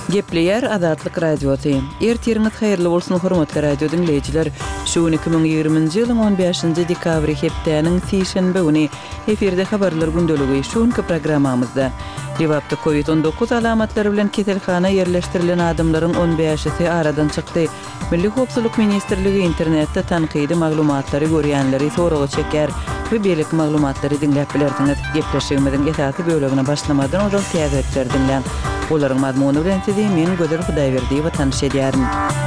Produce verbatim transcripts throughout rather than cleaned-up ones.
Gepleyer Azatlyk Radiosu. Ertiriňiz haýyrly bolsun hormatly radio dinleýijiler. Şu iki ming ýygrymynjy ýylyň on beşinji dekabry hepdeniň sişenbe güni eferde habarlar gündöligi şuňky programmamyzda. Rewapda covid on dokuz alamatlary bilen keselhana ýerleşdirilen adamlaryň on beşi aradan çykdy. Milli Howpsuzlyk Ministrligi internetde tanqidi maglumatlary görýänleri soragy çeker we beýlik maglumatlary dinläp bilerdiňiz. Gepleşigimiziň getäti bölегine başlamadan oňa täzeler dinlän. Olaryň mazmuny bilen sizi men Gözel Hudaýberdi we tanış edýärim.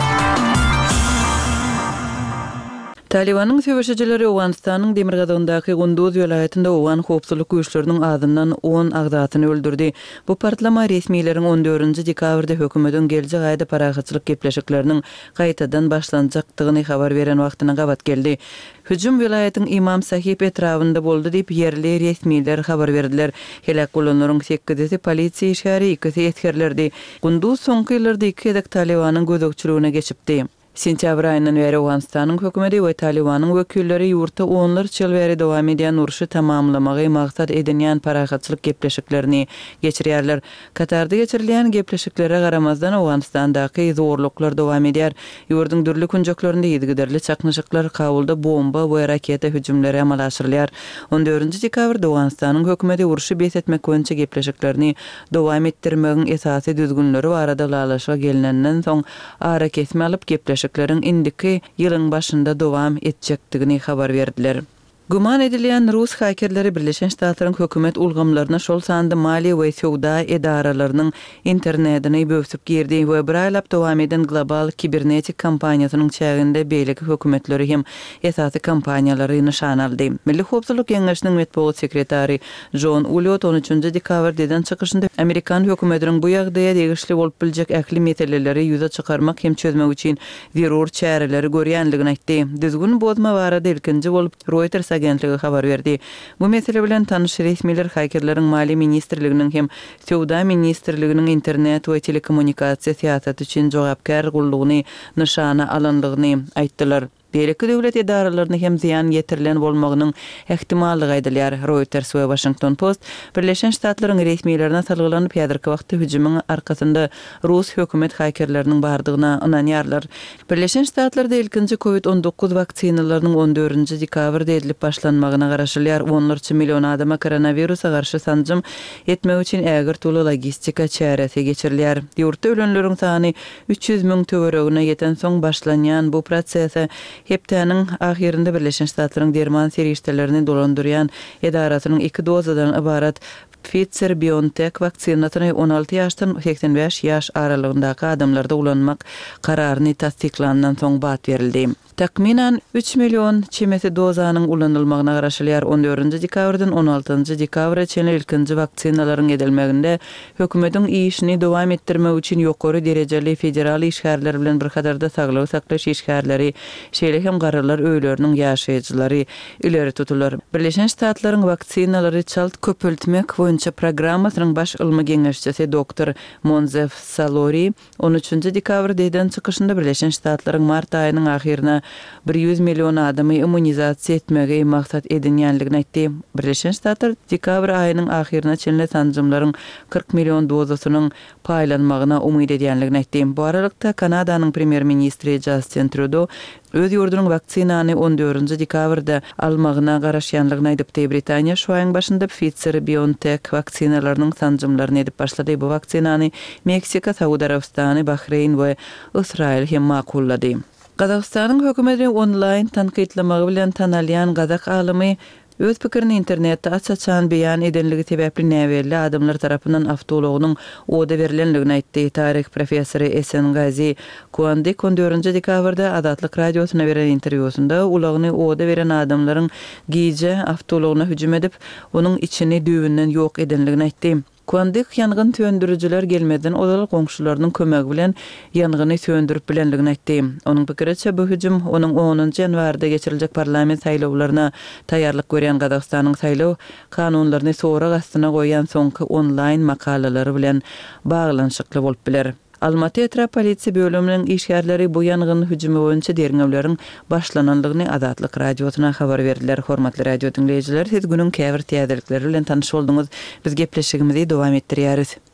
Talibanyň söwüşçileri Awganistanyň Demirgazyndaky Gunduz welaýatynda Awgan howpsuzlyk güýçleriniň azyndan on agdatyny öldürdi. Bu partlama resmiýetleriniň on dördünji dekabrda hökümetiň geljek aýda parahatçylyk gepleşikleriniň gaýtadan başlanjakdygyny habar beren wagtyna gabat geldi. Hüjüm welaýatyň Imam Sahip etrafynda boldy diýip ýerli resmiýetler habar berdiler. Helak bolanlaryň sekizisi polisiýa işgäri, ikisi etkerlerdi. Gunduz soňky ýyllarda iki edek Talibanyň gözükçüligine geçipdi. Sentýabr aýyndan beri Awganistanyň hökümeti we Talibanyň wekilleri ýurtda onlar çyl beri dowam edýän uruşy tamamlamagy maksat edinýän parahatçylyk gepleşiklerini geçirýärler. Katarda geçirilýän gepleşiklere garamazdan Awganistandaky zorluklar dowam edýär. Ýurduň dürli kunjaklarynda ýedigiderli çaknyşyklar, Kabulda bomba we raketa hüjümleri amal aşyrylýar. on dördünji dekabrda Awganistanyň hökümeti uruşy besetmek boýunça gepleşiklerini dowam etdirmegiň esasy düzgünleri barada laşyga gelinenden soň ara kesme alyp gepleşik indiki ýylyň başynda dowam etjekdigini habar berdiler. Guman edilýän Rus hakerleri Birleşen Ştatlaryň hökümet ulgamlaryna şol sandy mali we sowda edaralarynyň internetini böwsüp girdi we bir aýlap dowam eden global kibernetik kampaniýasynyň çäginde beýleki hökümetleri hem esasy kampaniýalary nişan aldy. Milli Howpsuzlyk Geňeşiniň medeniýet sekretary John Ulyot on üçünji dekabrdan çykyşynda Amerikan hökümetiniň bu ýagdaýa degişli bolup biljek ähli meseleleri ýüze çykarmak hem çözmek üçin zerur çäreleri görýänligini aýtdy. Düzgün bozma barada ilkinji bolup Reuters agentligi habar berdi. Bu mesele bilen tanış resmiler hakerleriň Mali ministrliginiň hem Sowda ministrliginiň internet we telekommunikasiýa siýasaty üçin jogapkar gullugyny nişana alandygyny aýtdylar. Beýleki döwlet edaralaryna hem ziýan ýetirilen bolmagynyň ähtimallygy aýdylýar. Reuters we Washington Post Birleşen Ştatlaryň resmiýetlerine salgylanyp ýadyrky wagtda hüjümüň arkasynda Rus hökümet hakerleriniň bardygyna ynanýarlar. Birleşen Ştatlarda ilkinji covid on dokuz vaksinalarynyň on dördünji dekabrda edilip başlanmagyna garaşylýar. Onlarça million adama koronawirusa garşy sanjym etmek üçin ägir tuly logistika çäresi geçirilýär. Ýurtda ölenleriň sany üç ýüz miň töweregine ýeten soň başlanýan bu prosese hepdeniň ahirinde Birleşen Ştatlaryň derman serişdelerini dolandyrýan edarasynyň iki dozadan ibarat Pfizer-BioNTech vaksinasyny on alty ýaşdan seksen beş ýaş aralygyndaky adamlarda ulanmak kararyny tasdiklandan soň bat berildi. Takminan üç million çemesi dozanyň ulanylmagyna garaşylýar. on dördünji dekabrdan on altynji dekabra çenli ilkinji vaksinalaryň edilmeginde hökümetiň işini dowam etdirmek üçin ýokary derejeli federal işgärler bilen bir kadarda saglyk saklaş işgärleri, şeýle hem gararlar öýleriniň ýaşaýjylary ileri tutular. Birleşen Ştatlaryň vaksinalary çalt köpeltmek boýunça programmasynyň baş ilmi geňeşçisi doktor Monzef Salori on üçünji dekabrda eden çykyşynda Birleşen Ştatlaryň mart aýynyň ahirine bir ýüz million adamy immunizasiýa etmege maksat edinýänligini aýtdy. Birleşen Ştatlar dekabr aýynyň ahirine çenli sanjymlaryň kırk million dozasynyň paýlanmagyna umyt edýänligini aýtdy. Bu aralykda Kanadanyň premier ministri Justin Trudeau öz ýurdunyň vaksinany on dördünji dekabrda almagyna garaşýanlygyny aýdypdy. Britaniýa şu aýyň başynda Pfizer-BioNTech vaksinalarynyň sanjymlaryny edip başlady. Bu vaksinany Meksika, Saudy Arabistany, Bahreyn we Israil hem makullady. Gazakstanyň hökümeti online tanqidlamagy bilen tanalýan gazak alymy öz pikirini internetde açaçan beýan edenligi sebäpli näwelli adamlar tarapyndan awtologynyň oda berilenligini aýtdy. Tarih professory Esen Gazi Kuandik on dördünji dekabrda Azatlyk radiosyna beren interwýusunda ulagyny oda beren adamlaryň giýje awtologyna hüjüm edip onuň içini düýünden ýok edenligini aýtdy. Kuandik ýangyn söndürüjiler gelmeden odal goňşularynyň kömegi bilen ýangyny söndürüp bilenligini aýtdy. Onuň pikiriçe bu hüjüm onuň onunji ýanwarda geçiriljek parlament saýlawlaryna taýýarlyk görýän Gazakstanyň saýlaw kanunlaryny sorak astyna goýan soňky online makalelary bilen baglanşykly bolup biler. Almaty etrap polisiýa bölüminiň işgärleri bu ýangyn hüjümi boýunça derňewleriň başlananlygyny Azatlyk radiosyna habar berdiler. Hormatly radio dinleýijiler, siz günüň käbir täzelikleri bilen tanyş boldyňyz. Biz gepleşigimizi dowam etdirýäris.